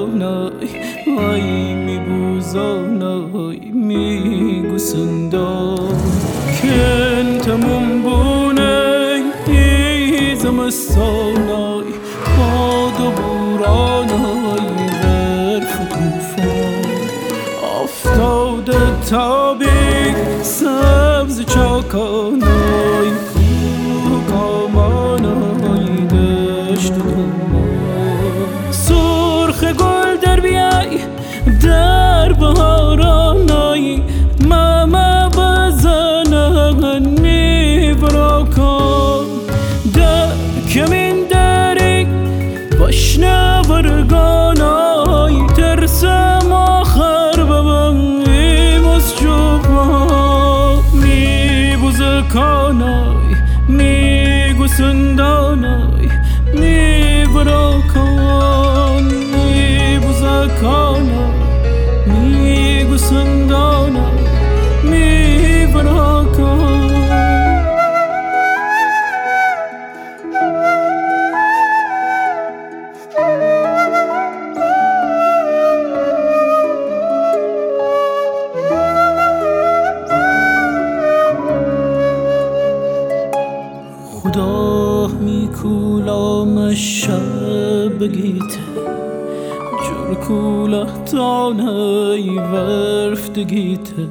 بارانای وای میبوزانای میگوسندا کن تموم بونه زمستانای باد و بورانای ظرف و توفان افتاده تابی سبز چاکانای کوه کامانای دشت و دنبال سرخ گل در بیای در بهارانای ماما بزنن میبراکان در کمین داری بشنورگانای ترسم آخر ببنیم از جوان میبوزکانای میگوسندانای میبراکان میبوزکانای میگوسندانای میبراکان خدا میکولام شب بگیته جور کوله تانه ورفتگیته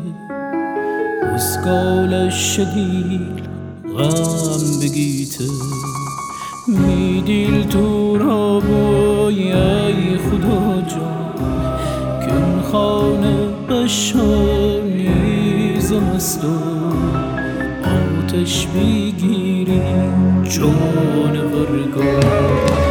اسکال شدیل غم بگیته میدیل تو را بای ای خدا جان کن خانه بشانی زمستون آتش بگیری جان ورگان